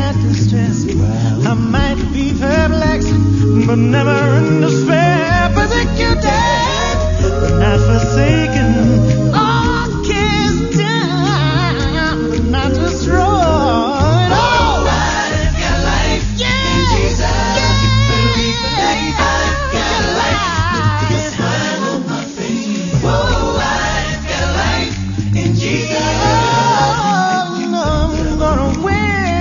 that distress. I might be perplexed, but never in despair. Persecuted.